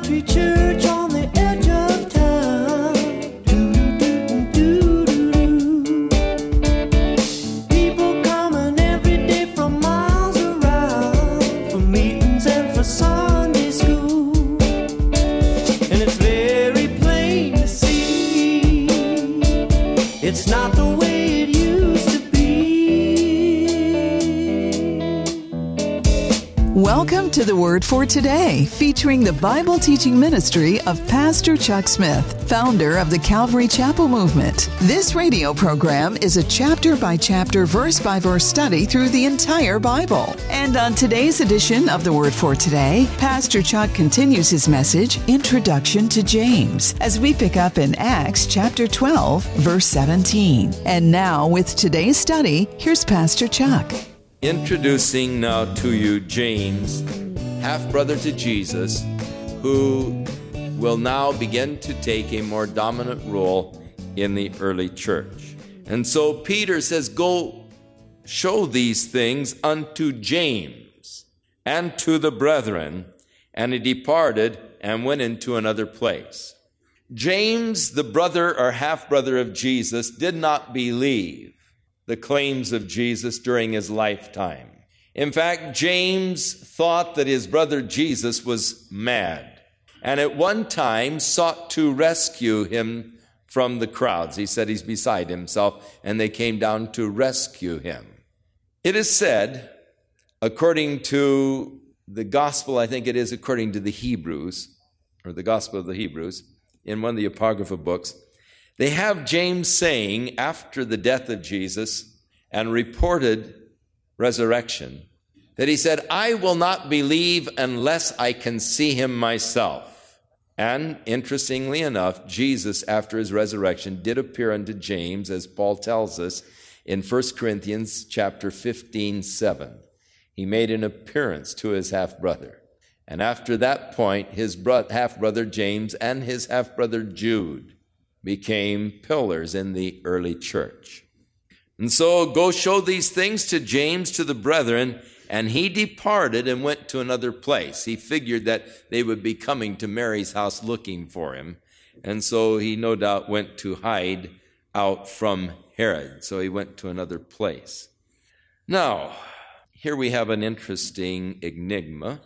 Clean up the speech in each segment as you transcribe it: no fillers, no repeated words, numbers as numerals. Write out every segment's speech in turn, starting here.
country church on the edge of town. People coming every day from miles around for meetings and for Sunday school. And it's very plain to see it's not the way it used to be. Welcome to the Word for Today, featuring the Bible teaching ministry of Pastor Chuck Smith, founder of the Calvary Chapel Movement. This radio program is a chapter-by-chapter, verse-by-verse study through the entire Bible. And on today's edition of the Word for Today, Pastor Chuck continues his message, Introduction to James, as we pick up in Acts chapter 12, verse 17. And now, with today's study, here's Pastor Chuck. Introducing now to you James, half-brother to Jesus, who will now begin to take a more dominant role in the early church. And so Peter says, go show these things unto James and to the brethren. And he departed and went into another place. James, the brother or half-brother of Jesus, did not believe the claims of Jesus during his lifetime. In fact, James thought that his brother Jesus was mad, and at one time sought to rescue him from the crowds. He said he's beside himself, and they came down to rescue him. It is said, according to the gospel, I think it is according to the Hebrews, or the gospel of the Hebrews, in one of the Apocrypha books, they have James saying after the death of Jesus and reported resurrection, that he said, I will not believe unless I can see him myself. And interestingly enough, Jesus, after his resurrection, did appear unto James, as Paul tells us in 1 Corinthians chapter 15:7. He made an appearance to his half-brother. And after that point, his half-brother James and his half-brother Jude became pillars in the early church. And so go show these things to James, to the brethren, and he departed and went to another place. He figured that they would be coming to Mary's house looking for him. And so he no doubt went to hide out from Herod. So he went to another place. Now, here we have an interesting enigma.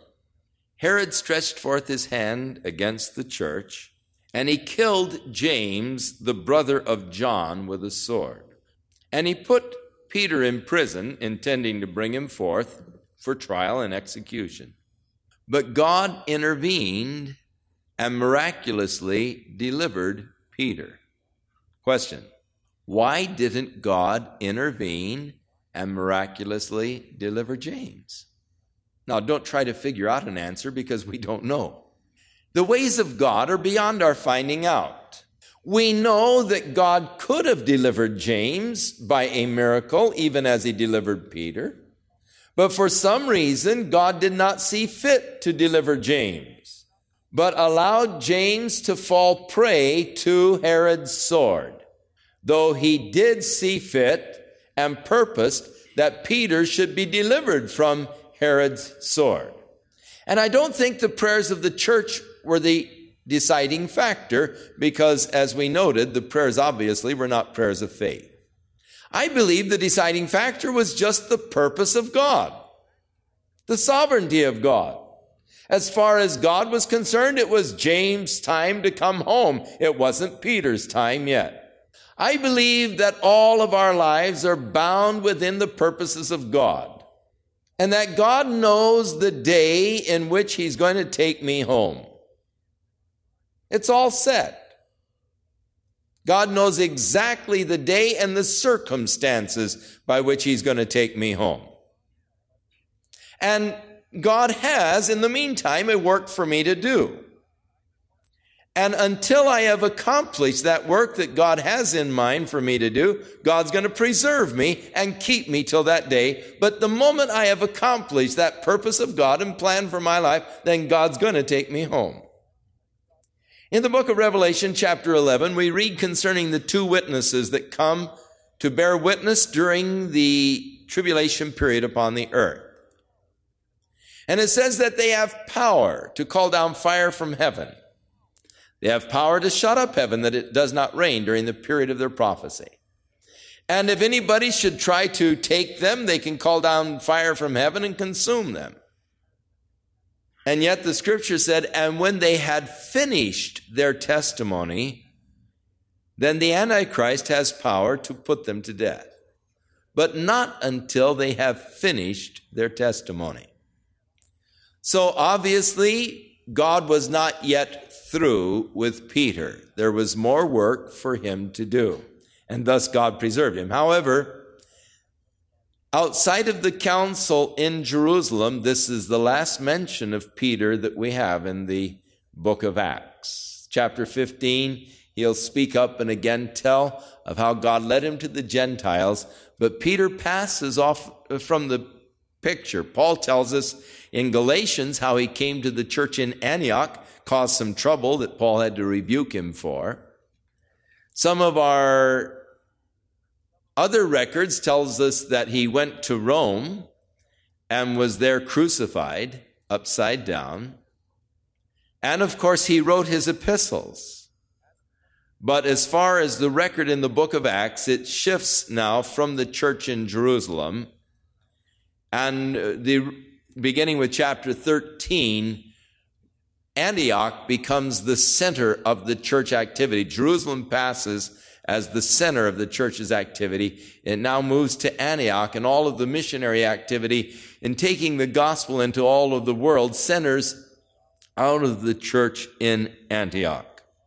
Herod stretched forth his hand against the church, and he killed James, the brother of John, with a sword. And he put Peter in prison, intending to bring him forth for trial and execution. But God intervened and miraculously delivered Peter. Question: why didn't God intervene and miraculously deliver James? Now, don't try to figure out an answer, because we don't know. The ways of God are beyond our finding out. We know that God could have delivered James by a miracle, even as he delivered Peter. But for some reason, God did not see fit to deliver James, but allowed James to fall prey to Herod's sword, though he did see fit and purposed that Peter should be delivered from Herod's sword. And I don't think the prayers of the church were the deciding factor, because, as we noted, the prayers obviously were not prayers of faith. I believe the deciding factor was just the purpose of God, the sovereignty of God. As far as God was concerned, it was James' time to come home. It wasn't Peter's time yet. I believe that all of our lives are bound within the purposes of God, and that God knows the day in which he's going to take me home. It's all set. God knows exactly the day and the circumstances by which he's going to take me home. And God has, in the meantime, a work for me to do. And until I have accomplished that work that God has in mind for me to do, God's going to preserve me and keep me till that day. But the moment I have accomplished that purpose of God and plan for my life, then God's going to take me home. In the book of Revelation, chapter 11, we read concerning the two witnesses that come to bear witness during the tribulation period upon the earth. And it says that they have power to call down fire from heaven. They have power to shut up heaven, that it does not rain during the period of their prophecy. And if anybody should try to take them, they can call down fire from heaven and consume them. And yet the scripture said, and when they had finished their testimony, then the Antichrist has power to put them to death. But not until they have finished their testimony. So obviously, God was not yet through with Peter. There was more work for him to do, and thus God preserved him. However, outside of the council in Jerusalem, this is the last mention of Peter that we have in the book of Acts. Chapter 15, he'll speak up and again tell of how God led him to the Gentiles, but Peter passes off from the picture. Paul tells us in Galatians how he came to the church in Antioch, caused some trouble that Paul had to rebuke him for. Some of our other records tells us that he went to Rome and was there crucified upside down. And of course, he wrote his epistles. But as far as the record in the book of Acts, it shifts now from the church in Jerusalem. And beginning with chapter 13, Antioch becomes the center of the church activity. Jerusalem passes as the center of the church's activity. It now moves to Antioch, and all of the missionary activity in taking the gospel into all of the world centers out of the church in Antioch.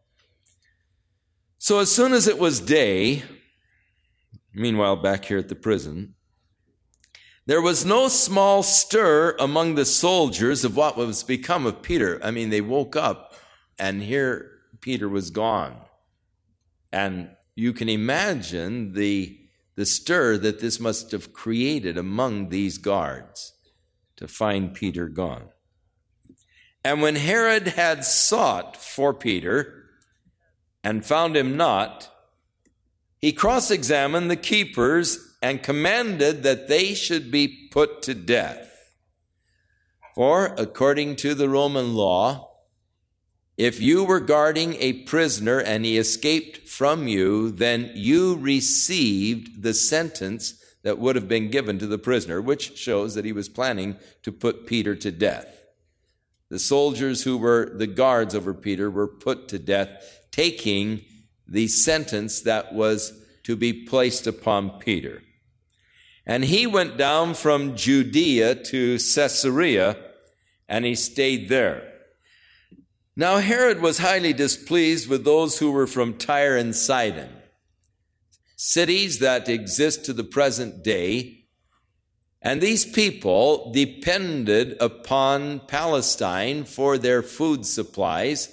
So as soon as it was day, meanwhile back here at the prison, there was no small stir among the soldiers of what was become of Peter. I mean, they woke up and here Peter was gone. And you can imagine the stir that this must have created among these guards to find Peter gone. And when Herod had sought for Peter and found him not, he cross-examined the keepers and commanded that they should be put to death. For, according to the Roman law, if you were guarding a prisoner and he escaped from you, then you received the sentence that would have been given to the prisoner, which shows that he was planning to put Peter to death. The soldiers who were the guards over Peter were put to death, taking the sentence that was to be placed upon Peter. And he went down from Judea to Caesarea, and he stayed there. Now Herod was highly displeased with those who were from Tyre and Sidon, cities that exist to the present day. And these people depended upon Palestine for their food supplies.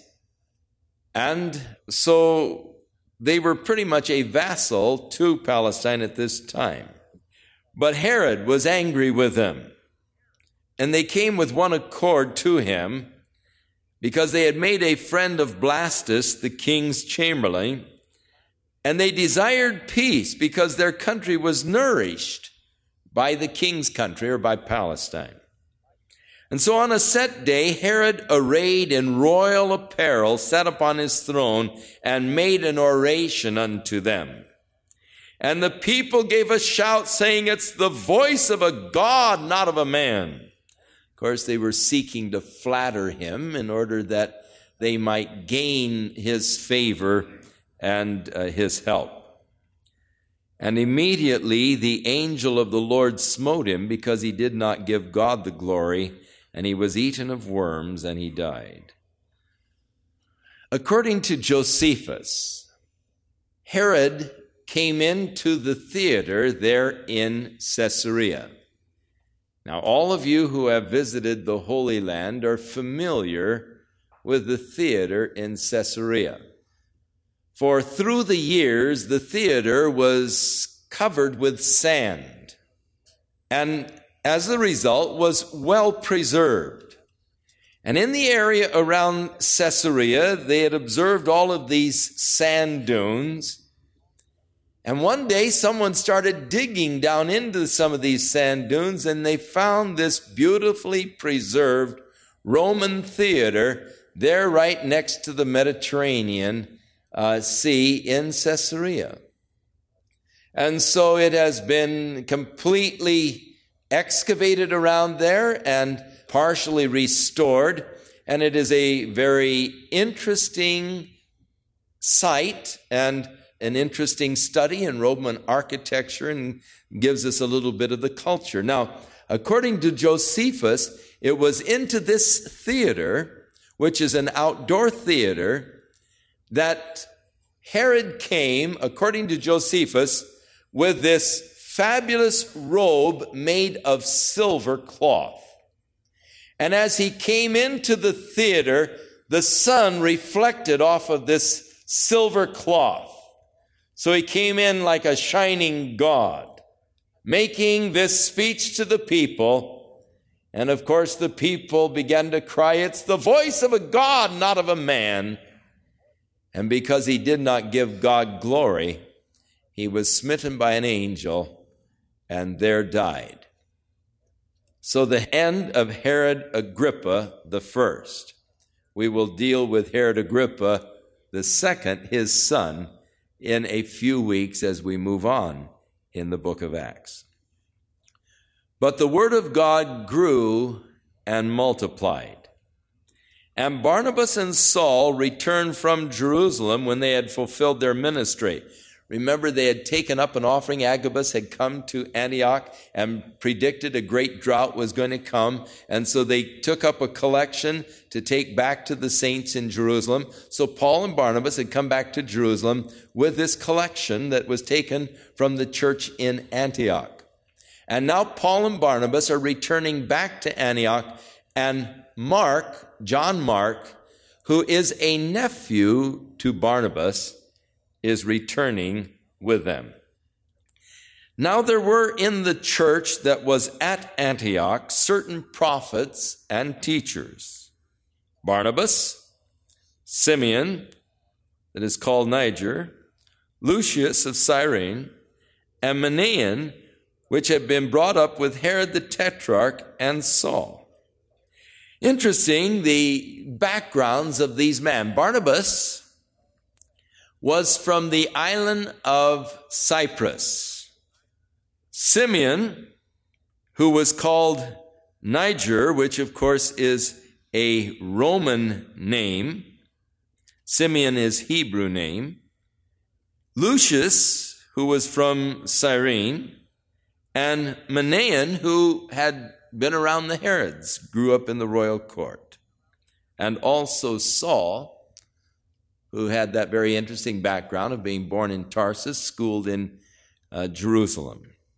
And so they were pretty much a vassal to Palestine at this time. But Herod was angry with them. And they came with one accord to him because they had made a friend of Blastus, the king's chamberlain. And they desired peace because their country was nourished by the king's country, or by Palestine. And so on a set day, Herod, arrayed in royal apparel, sat upon his throne and made an oration unto them. And the people gave a shout, saying, "It's the voice of a God, not of a man." Of course, they were seeking to flatter him in order that they might gain his favor and his help. And immediately the angel of the Lord smote him, because he did not give God the glory, and he was eaten of worms, and he died. According to Josephus, Herod came into the theater there in Caesarea. Now, all of you who have visited the Holy Land are familiar with the theater in Caesarea. For through the years, the theater was covered with sand, and as a result was well preserved. And in the area around Caesarea, they had observed all of these sand dunes, And one day someone started digging down into some of these sand dunes, and they found this beautifully preserved Roman theater there right next to the Mediterranean Sea in Caesarea. And so it has been completely excavated around there and partially restored, and it is a very interesting site and an interesting study in Roman architecture, and gives us a little bit of the culture. Now, according to Josephus, it was into this theater, which is an outdoor theater, that Herod came, according to Josephus, with this fabulous robe made of silver cloth. And as he came into the theater, the sun reflected off of this silver cloth. So he came in like a shining god, making this speech to the people. And of course, the people began to cry, "It's the voice of a god, not of a man." And because he did not give God glory, he was smitten by an angel and there died. So the end of Herod Agrippa the first. We will deal with Herod Agrippa the second, his son, in a few weeks as we move on in the book of Acts. But the word of God grew and multiplied. And Barnabas and Saul returned from Jerusalem when they had fulfilled their ministry. Remember, they had taken up an offering. Agabus had come to Antioch and predicted a great drought was going to come. And so they took up a collection to take back to the saints in Jerusalem. So Paul and Barnabas had come back to Jerusalem with this collection that was taken from the church in Antioch. And now Paul and Barnabas are returning back to Antioch, and Mark, John Mark, who is a nephew to Barnabas, is returning with them. Now there were in the church that was at Antioch certain prophets and teachers: Barnabas, Simeon, that is called Niger, Lucius of Cyrene, and Manaen, which had been brought up with Herod the Tetrarch and Saul. Interesting, the backgrounds of these men. Barnabas was from the island of Cyprus. Simeon, who was called Niger, which of course is a Roman name. Simeon is Hebrew name. Lucius, who was from Cyrene, and Manaen, who had been around the Herods, grew up in the royal court. And also Saul, who had that very interesting background of being born in Tarsus, schooled in Jerusalem.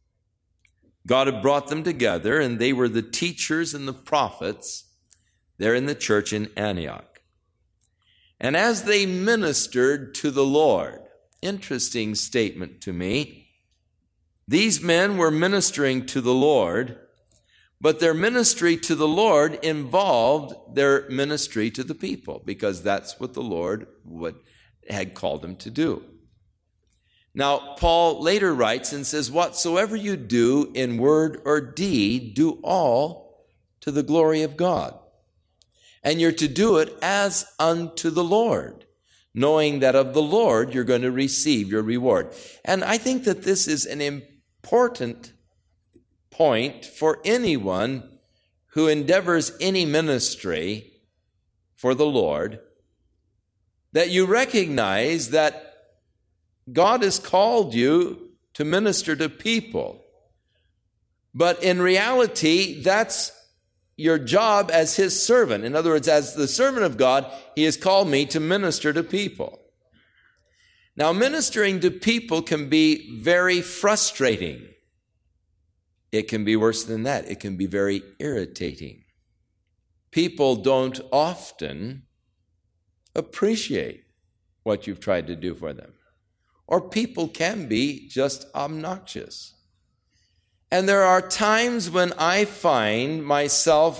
God had brought them together, and they were the teachers and the prophets there in the church in Antioch. And as they ministered to the Lord, interesting statement to me, these men were ministering to the Lord, but their ministry to the Lord involved their ministry to the people, because that's what the Lord had called them to do. Now, Paul later writes and says, "Whatsoever you do in word or deed, do all to the glory of God. And you're to do it as unto the Lord, knowing that of the Lord you're going to receive your reward." And I think that this is an important point for anyone who endeavors any ministry for the Lord, that you recognize that God has called you to minister to people. But in reality, that's your job as his servant. In other words, as the servant of God, he has called me to minister to people. Now, ministering to people can be very frustrating. It can be worse than that. It can be very irritating. People don't often appreciate what you've tried to do for them. Or people can be just obnoxious. And there are times when I find myself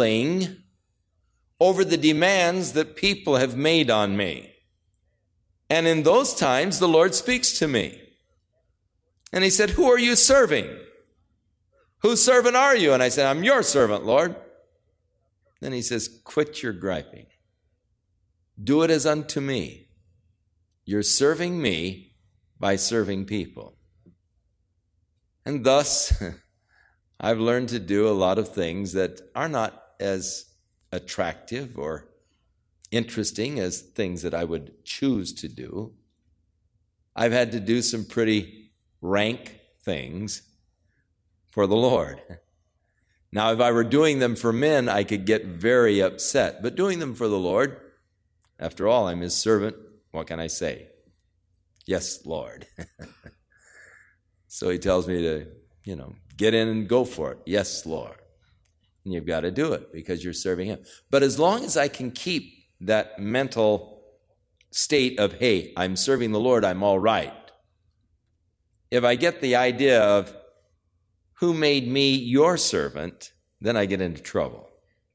grumbling over the demands that people have made on me. And in those times, the Lord speaks to me. And he said, who are you serving? Whose servant are you? And I said, I'm your servant, Lord. Then he says, quit your griping. Do it as unto me. You're serving me by serving people. And thus, I've learned to do a lot of things that are not as attractive or interesting as things that I would choose to do. I've had to do some pretty rank things for the Lord. Now, if I were doing them for men, I could get very upset. But doing them for the Lord, after all, I'm his servant. What can I say? Yes, Lord. So he tells me to, get in and go for it. Yes, Lord. And you've got to do it because you're serving him. But as long as I can keep that mental state of, hey, I'm serving the Lord, I'm all right. If I get the idea of who made me your servant, then I get into trouble.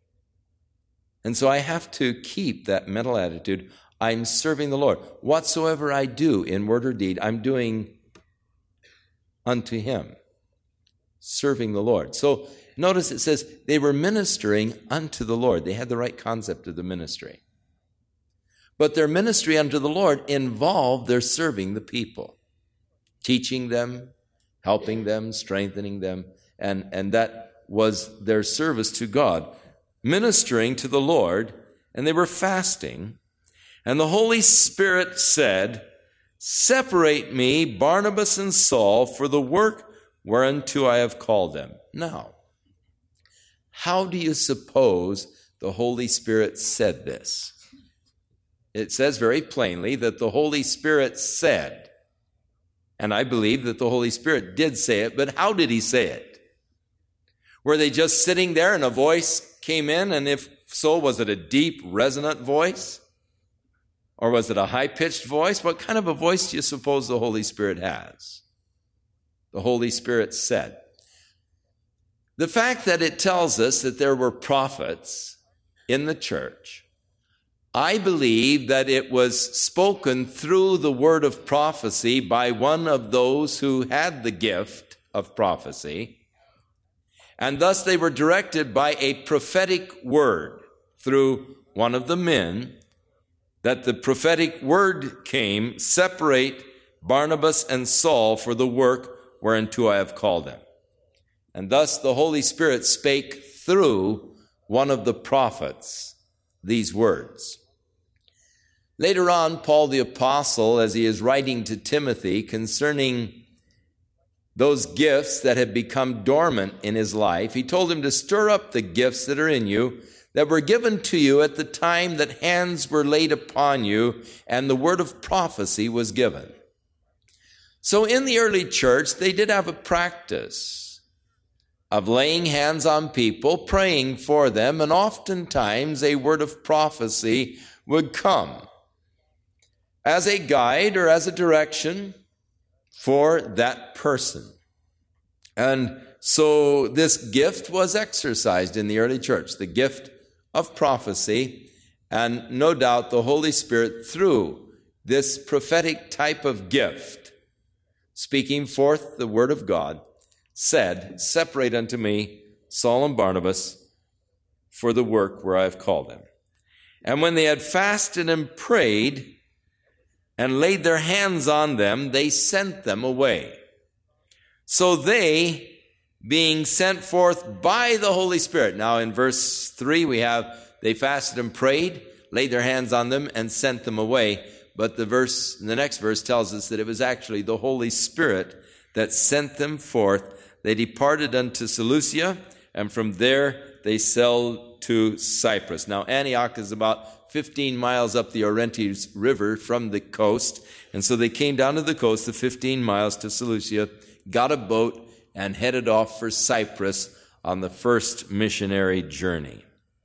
And so I have to keep that mental attitude. I'm serving the Lord. Whatsoever I do in word or deed, I'm doing unto him, serving the Lord. So notice it says they were ministering unto the Lord. They had the right concept of the ministry. But their ministry unto the Lord involved their serving the people, teaching them, helping them, strengthening them, and that was their service to God, ministering to the Lord, and they were fasting. And the Holy Spirit said, separate me, Barnabas and Saul, for the work whereunto I have called them. Now, how do you suppose the Holy Spirit said this? It says very plainly that the Holy Spirit said, and I believe that the Holy Spirit did say it, but how did he say it? Were they just sitting there and a voice came in, and if so, was it a deep, resonant voice? Or was it a high-pitched voice? What kind of a voice do you suppose the Holy Spirit has? The Holy Spirit said. The fact that it tells us that there were prophets in the church, I believe that it was spoken through the word of prophecy by one of those who had the gift of prophecy, and thus they were directed by a prophetic word through one of the men, that the prophetic word came, separate Barnabas and Saul for the work whereunto I have called them. And thus the Holy Spirit spake through one of the prophets these words. Later on, Paul the Apostle, as he is writing to Timothy concerning those gifts that had become dormant in his life, he told him to stir up the gifts that are in you, that were given to you at the time that hands were laid upon you and the word of prophecy was given. So in the early church, they did have a practice of laying hands on people, praying for them, and oftentimes a word of prophecy would come as a guide or as a direction for that person. And so this gift was exercised in the early church, the gift of prophecy, and no doubt the Holy Spirit, through this prophetic type of gift, speaking forth the word of God, said, separate unto me Saul and Barnabas for the work where I have called them. And when they had fasted and prayed and laid their hands on them, they sent them away. So they, being sent forth by the Holy Spirit. Now in verse 3 we have, they fasted and prayed, laid their hands on them, and sent them away. But the next verse tells us that it was actually the Holy Spirit that sent them forth. They departed unto Seleucia, and from there they sailed to Cyprus. Now Antioch is about 15 miles up the Orontes River from the coast, and so they came down to the coast, the 15 miles to Seleucia, got a boat, and headed off for Cyprus on the first missionary journey.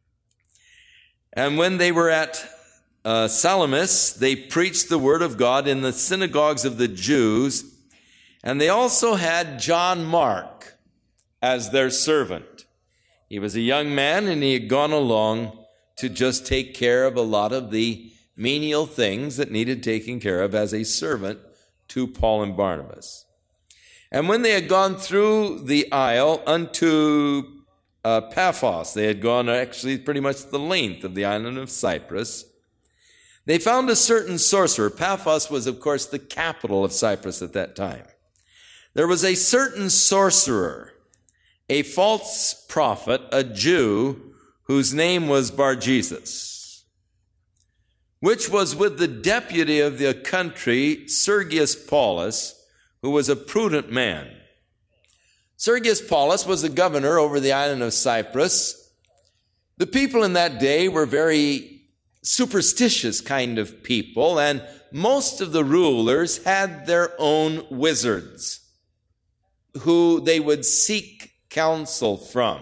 And when they were at Salamis, they preached the word of God in the synagogues of the Jews, and they also had John Mark as their servant. He was a young man, and he had gone along to just take care of a lot of the menial things that needed taking care of as a servant to Paul and Barnabas. And when they had gone through the isle unto Paphos, they had gone actually pretty much the length of the island of Cyprus, they found a certain sorcerer. Paphos was, of course, the capital of Cyprus at that time. There was a certain sorcerer, a false prophet, a Jew, whose name was Bar-Jesus, which was with the deputy of the country, Sergius Paulus, who was a prudent man. Sergius Paulus was the governor over the island of Cyprus. The people in that day were very superstitious kind of people, and most of the rulers had their own wizards who they would seek counsel from.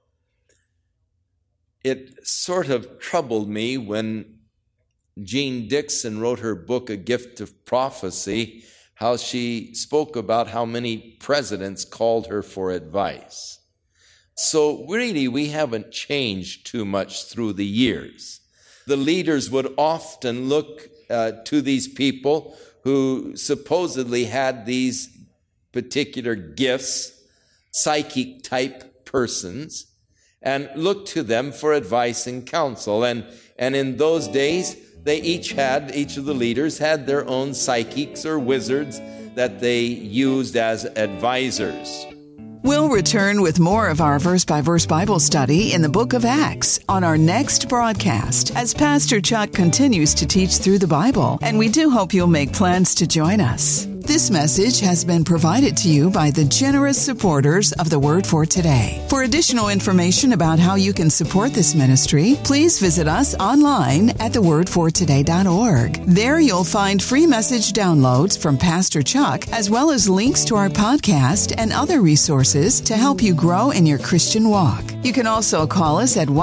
It sort of troubled me when Jean Dixon wrote her book, A Gift of Prophecy, how she spoke about how many presidents called her for advice. So really, we haven't changed too much through the years. The leaders would often look to these people who supposedly had these particular gifts, psychic type persons, and look to them for advice and counsel. And in those days, each of the leaders had their own psychics or wizards that they used as advisors. We'll return with more of our verse-by-verse Bible study in the book of Acts on our next broadcast as Pastor Chuck continues to teach through the Bible, and we do hope you'll make plans to join us. This message has been provided to you by the generous supporters of the Word for Today. For additional information about how you can support this ministry, please visit us online at thewordfortoday.org. There you'll find free message downloads from Pastor Chuck, as well as links to our podcast and other resources to help you grow in your Christian walk. You can also call us at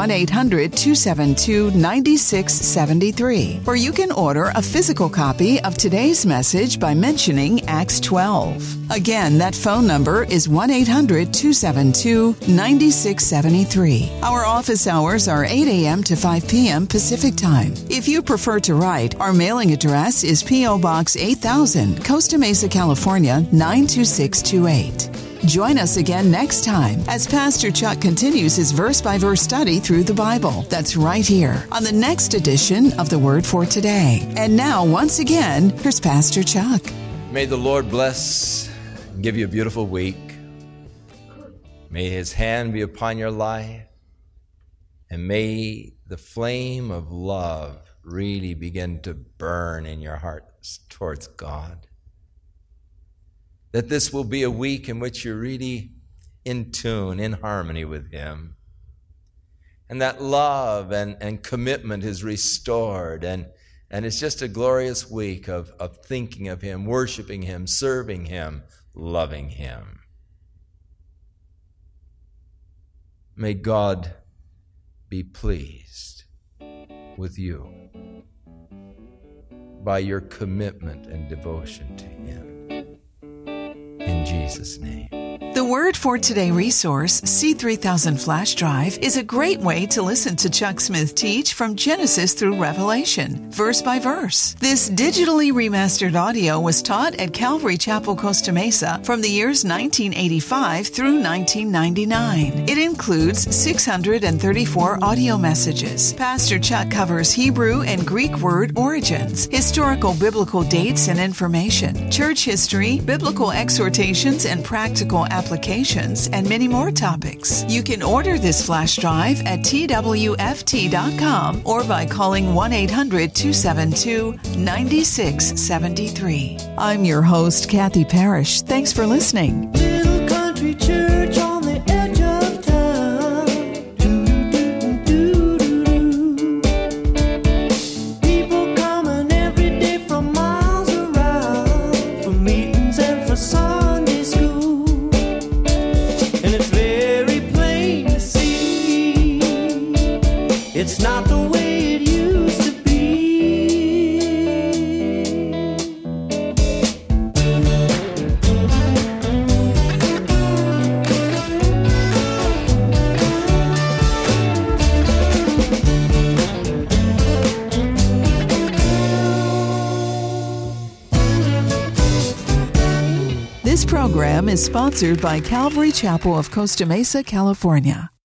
1-800-272-9673, or you can order a physical copy of today's message by mentioning Acts 12. Again, that phone number is 1-800-272-9673. Our office hours are 8 a.m. to 5 p.m. Pacific Time. If you prefer to write, our mailing address is P.O. Box 8000, Costa Mesa, California, 92628. Join us again next time as Pastor Chuck continues his verse-by-verse study through the Bible. That's right here on the next edition of The Word for Today. And now, once again, here's Pastor Chuck. May the Lord bless and give you a beautiful week. May His hand be upon your life. And may the flame of love really begin to burn in your hearts towards God. That this will be a week in which you're really in tune, in harmony with Him. And that love and commitment is restored. And it's just a glorious week of thinking of Him, worshiping Him, serving Him, loving Him. May God be pleased with you by your commitment and devotion to Him. In Jesus' name. The Word for Today resource, C3000 Flash Drive, is a great way to listen to Chuck Smith teach from Genesis through Revelation, verse by verse. This digitally remastered audio was taught at Calvary Chapel, Costa Mesa from the years 1985 through 1999. It includes 634 audio messages. Pastor Chuck covers Hebrew and Greek word origins, historical biblical dates and information, church history, biblical exhortations and practical applications, and many more topics. You can order this flash drive at twft.com or by calling 1-800-272-9673. I'm your host, Kathy Parrish. Thanks for listening. Little country church on the edge of town. People coming every day from miles around for meetings and for Sunday school. And it's very plain to see it's not the way it used to be. program is sponsored by Calvary Chapel of Costa Mesa, California.